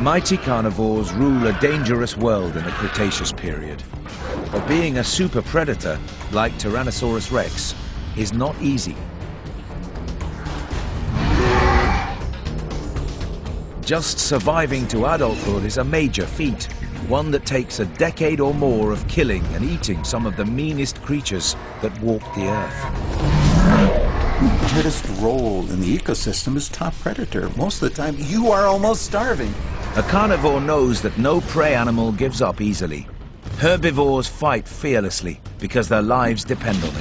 Mighty carnivores rule a dangerous world in the Cretaceous period. But being a super predator, like Tyrannosaurus rex, is not easy. Just surviving to adulthood is a major feat, one that takes a decade or more of killing and eating some of the meanest creatures that walk the earth. The hardest role in the ecosystem is top predator. Most of the time, you are almost starving. A carnivore knows that no prey animal gives up easily. Herbivores fight fearlessly because their lives depend on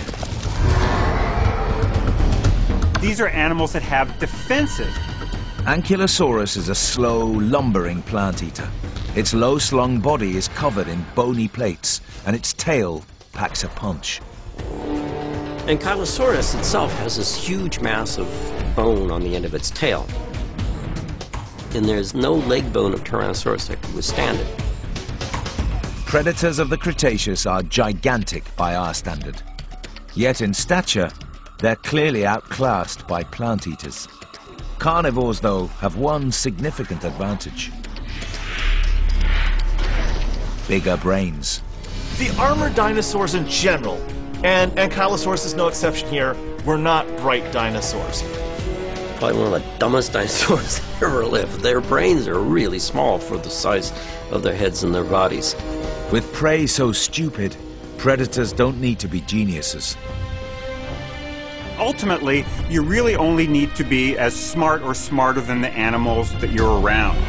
it. These are animals that have defenses. Ankylosaurus is a slow, lumbering plant eater. Its low-slung body is covered in bony plates, and its tail packs a punch. Ankylosaurus itself has this huge mass of bone on the end of its tail. And there's no leg bone of Tyrannosaurus that could withstand it. Predators of the Cretaceous are gigantic by our standard. Yet in stature, they're clearly outclassed by plant eaters. Carnivores, though, have one significant advantage: bigger brains. The armored dinosaurs in general, and Ankylosaurus is no exception here, were not bright dinosaurs. Probably one of the dumbest dinosaurs that ever lived. Their brains are really small for the size of their heads and their bodies. With prey so stupid, predators don't need to be geniuses. Ultimately, you really only need to be as smart or smarter than the animals that you're around.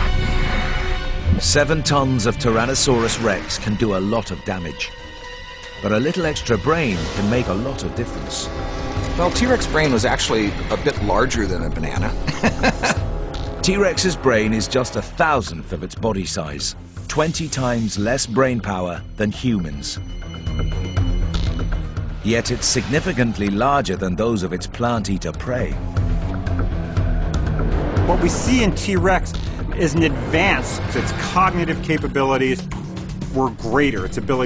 7 tons of Tyrannosaurus rex can do a lot of damage. But a little extra brain can make a lot of difference. Well, T-Rex brain was actually a bit larger than a banana. T-Rex's brain is just 1,000th of its body size, 20 times less brain power than humans. Yet it's significantly larger than those of its plant-eater prey. What we see in T-Rex is an advance. Its cognitive capabilities were greater. Its ability